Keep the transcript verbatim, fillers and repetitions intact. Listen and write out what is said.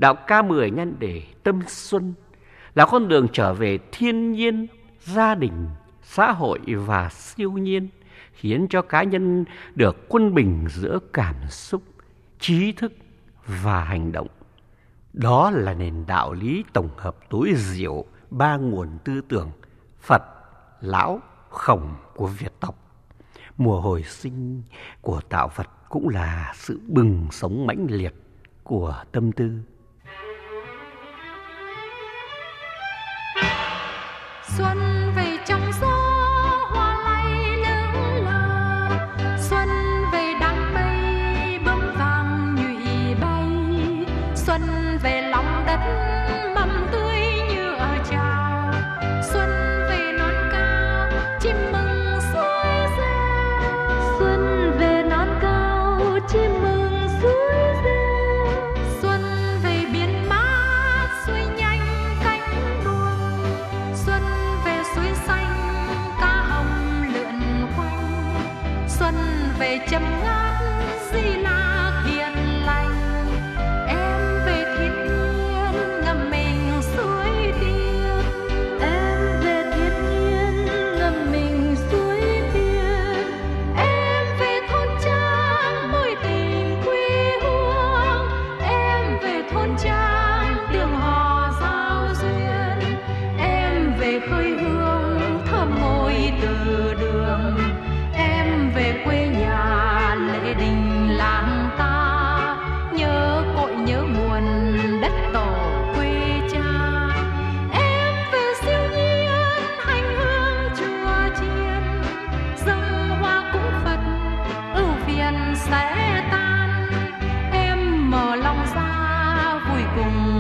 Đạo ca mười nhân để tâm xuân là con đường trở về thiên nhiên, gia đình, xã hội và siêu nhiên, khiến cho cá nhân được quân bình giữa cảm xúc, trí thức và hành động. Đó là nền đạo lý tổng hợp tối diệu ba nguồn tư tưởng Phật, Lão, Khổng của Việt tộc. Mùa hồi sinh của tạo Phật cũng là sự bừng sống mãnh liệt của tâm tư. Xuân về trong gió, hoa lay lững lờ. Xuân về đám mây, bướm vàng nhụy bay. Xuân về lòng đất, mầm tươi như ở trào. Xuân về non cao, chim mừng suối reo. Xuân về non cao, chim mừng suối reo. Xuân về biển mát, xuôi nhanh cánh buồm. Xuân về suối xanh, cá hồng lượn quanh. Xuân về châm ngát, di la hiền lành. Em về thiên nhiên, ngâm mình suối tiên. Em về thiên nhiên, ngâm mình suối tiên. Em về thôn trang, mối tình quê hương. Em về thôn trang, đường hò giao duyên. Em về khơi hương, thơm môi từ đường. Em về quê nhà, lệ đình làng ta. Nhớ cội nhớ nguồn đất tổ quê cha. Em về siêu nhiên, hành hương chùa chiền. Dâng hoa cúng Phật, ưu phiền sẽ tan. Em mở lòng ra, vui cùng